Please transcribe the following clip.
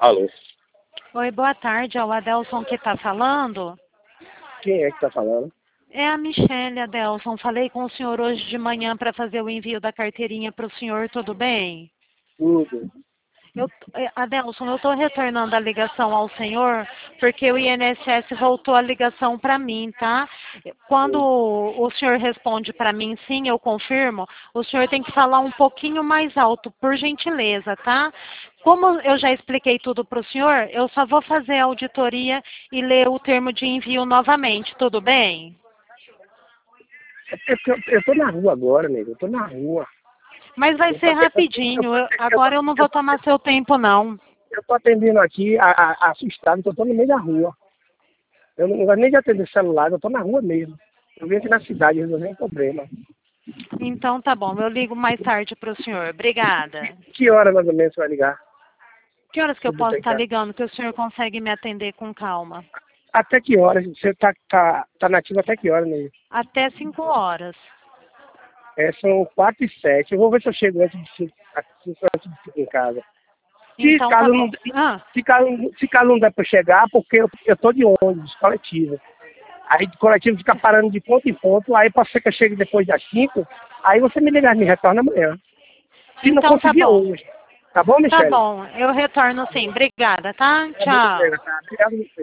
Alô? Oi, boa tarde, é o Adelson que está falando? Quem é que tá falando? É a Michelle, Adelson. Falei com o senhor hoje de manhã para fazer o envio da carteirinha para o senhor, tudo bem? Tudo. Adelson, eu estou retornando a ligação ao senhor porque o INSS voltou a ligação para mim, tá? Quando o senhor responde para mim sim, eu confirmo, o senhor tem que falar um pouquinho mais alto, por gentileza, tá? Como eu já expliquei tudo para o senhor, eu só vou fazer a auditoria e ler o termo de envio novamente, tudo bem? Eu tô na rua agora, nego. Eu tô na rua. Mas vai ser rapidinho, agora eu não vou tomar seu tempo, não. Eu tô atendendo aqui, assustado, que eu tô no meio da rua. Eu não gosto nem de atender celular, eu tô na rua mesmo. Eu vim aqui na cidade resolver um problema. Então tá bom, eu ligo mais tarde para o senhor. Obrigada. Que hora mais ou menos você vai ligar? Que horas que eu Tudo posso bem, estar cara. ligando que o senhor consegue me atender com calma? Até que horas? Você tá nativo até que hora, nego? Até 5 horas. São 4h07. Eu vou ver se eu chego antes de 5 em casa. Se Então tá caso bom. não, se caso não der para chegar, porque eu tô de ônibus, coletivo. Aí o coletivo fica parando de ponto em ponto, aí pode ser que eu chegue depois das 5, aí você me ligar, me retorna amanhã. Se não Então tá conseguir bom. hoje. Tá bom, Tá Michele? bom, eu retorno sim. Obrigada, tá? Tá bom, Tchau. Michele, tá? Obrigado a você.